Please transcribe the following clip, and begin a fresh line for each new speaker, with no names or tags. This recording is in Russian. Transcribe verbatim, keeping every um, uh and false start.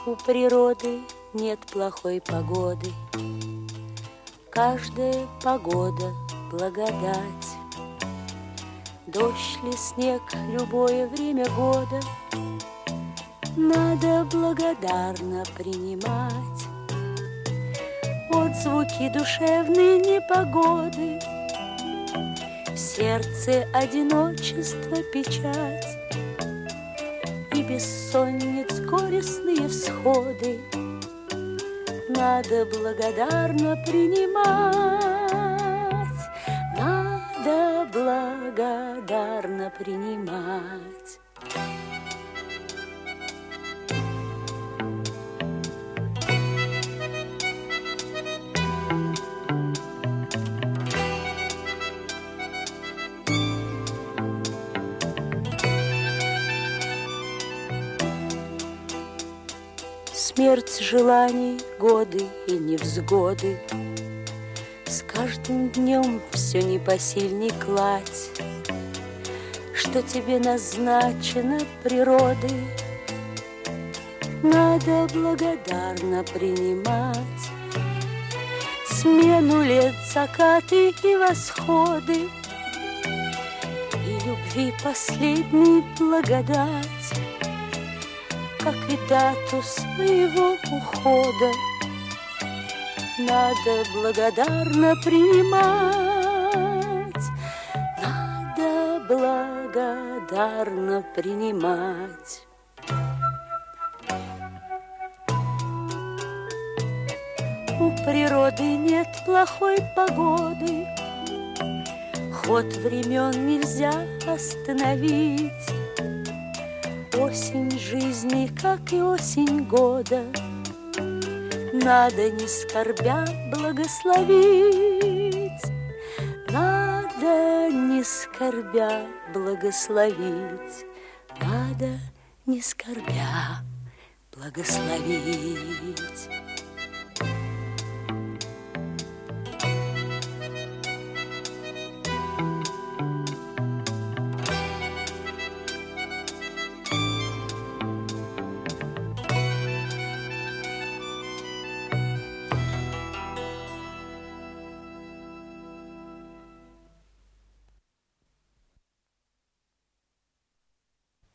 У природы нет плохой погоды, каждая погода благодать. Дождь ли снег, любое время года надо благодарно принимать. Отзвуки душевной непогоды, в сердце одиночество печать и бессонниц горестные всходы надо благодарно принимать, надо благодарно принимать. Смерть желаний, годы и невзгоды, с каждым днем все непосильней кладь, что тебе назначено природой, надо благодарно принимать. Смену лет, закаты и восходы, и любви последней благодать, как и дату своего ухода надо благодарно принимать, надо благодарно принимать. У природы нет плохой погоды, ход времен нельзя остановить. Осень жизни, как и осень года, надо не скорбя благословить, надо не скорбя благословить, надо не скорбя благословить.